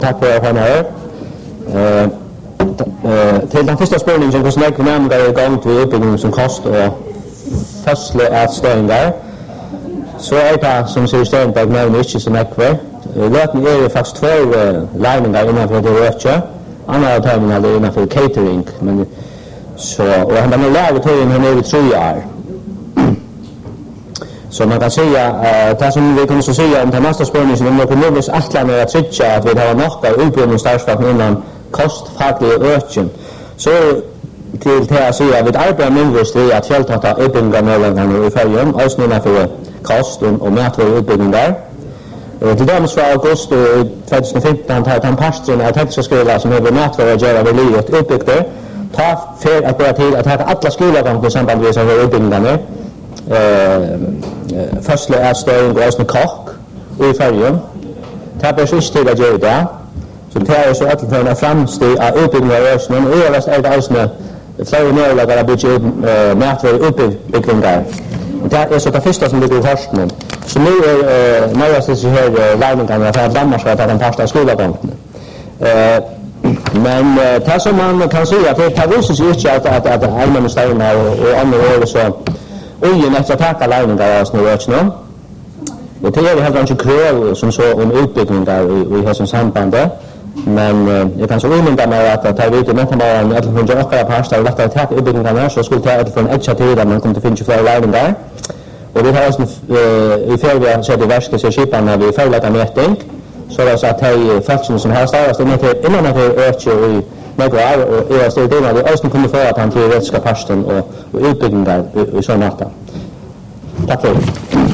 Tack för att vara här. Till den första spårningen som kostar mycket närmare igång till utbyggnaden som kost och fastliga störingar. Så det som säger Stenberg nämner inte så mycket. Löten är faktiskt två lärningar innanför det rötja. Andra terminal är innanför catering. Men så, och han har lärt höjen här över 3 år. Så man kan säga, det som vi kommer att säga om den nästa spårningen som de ekonomiskt attlarna är att trycka att vi har något av utbildningsstartsfakten innan kostfackliga öken. Så till det att säga att vi arbetar minst i att fjälltata utbildningarna i färgen, också innanför kost och matvaruutbildningar. Till dömes från augusti 2015 har han pastorn av tekniska skolan som över matvaror att göra vid livet utbyggde. Ta för att börja till att ha alla skolagångar i samband med sådana utbildningarna. Förstlig ätstörning och också kock i färgen. Det här bör inte till att göra det. Så det här är så att för en framsteg av utbildning av rörsnen och överst är det också flera möjligheter att bygga upp matvaruutbildningar. Det är så det första som ligger i forskningen. Så nu är nöjast så här lärningarna för att Danmark ska ta den första skolagången. Men det som man kan säga att det visar sig inte att allmänna städerna och andra år så ogen efter att taka lärningar av snurrötsna. Och det är helt enkelt krav som så om utbyggningar i hälsans sambandet. Men jag kan så omynda mig att ta vid i mentamaren att man gör åkara parstar och lättare att ta utbyggningarna så skulle ta från ett tid där man kommer att finna flera lärningar. Och vi har också i färdiga sett i värsta sig kiparna vid färdiga mätning. Så det är så att det är faktorn som har stavast innan det ökar i några år och är stödena det också kommer för att han teoretiska parsten och utbyggningar i sådana natta. Tack för det.